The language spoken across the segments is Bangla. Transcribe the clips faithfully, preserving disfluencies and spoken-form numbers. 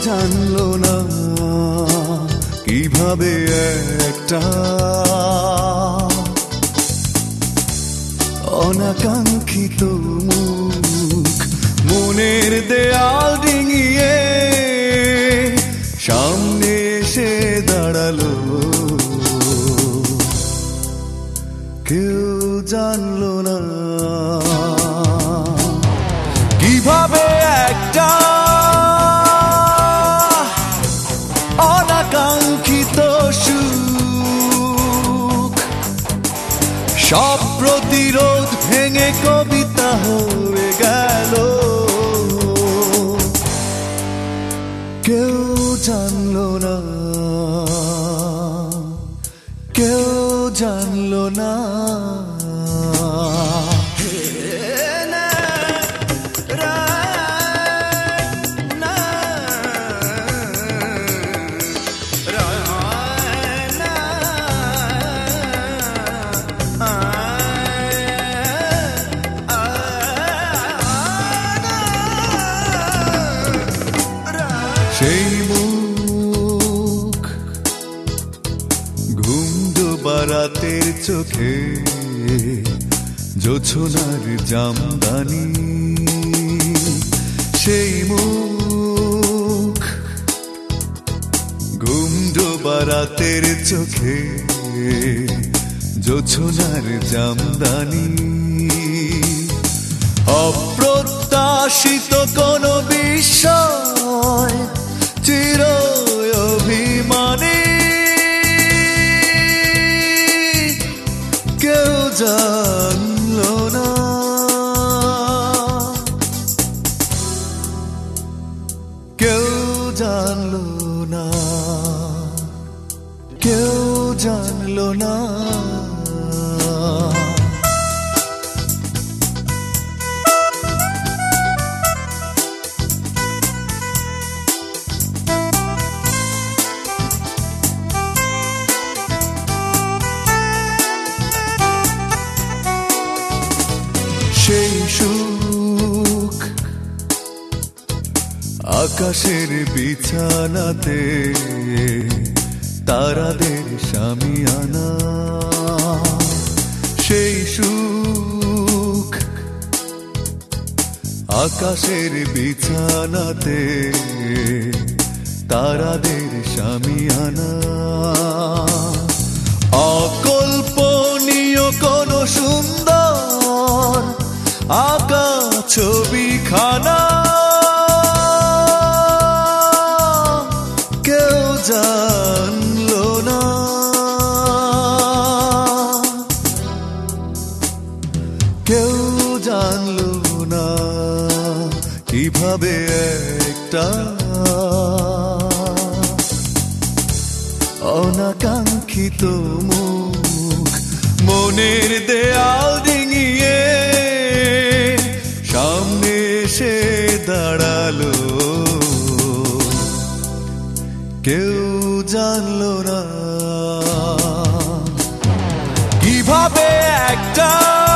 জানলো না কিভাবে একটা অনাকাঙ্ক্ষিত মুখ মনের দেয়াল ডিঙিয়ে সামনে এসে দাঁড়ালো। কেউ জানলো না কিভাবে একটা অনাকাঙ্ক্ষিত সুখ সব প্রতিরোধ ভেঙে কবিতা হয়ে গেল। কেউ জানলো না, কেউ জানলো না। সেই মুখ ঘুম ডোবা রাতের চোখে জোছনার জামদানি। সেই মুখ ঘুম ডোবা রাতের চোখে জোছনার জামদানি। অপ্রত্যাশিত কোনো বিষয় চির অভিমানী। কেউ জানলো না, কেউ জানলো না, কেউ জানলো না। সেই সুখ আকাশের বিছানাতে তারাদের শামিয়ানা। সেই সুখ আকাশের বিছানাতে তারাদের শামিয়ানা। অকল্পনীয় কোন সুন্দর আঁকা ছবিখানা। কেউ জানলো না, কেউ জানলো না কিভাবে একটা অনাকাঙ্ক্ষিত মুখ মনের দেয়াল ডিঙিয়ে সামনে এসে দাঁড়ালো। কেউ জানলো না কিভাবে একটা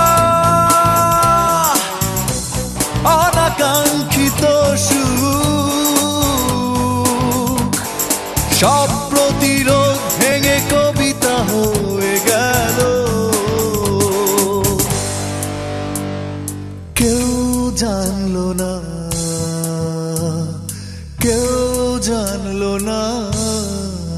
অনাকাঙ্ক্ষিত সুখ সব প্রতিরোধ ভেঙে কবিতা হয়ে গেল। কেউ জানলো না, কেউ জানলো না।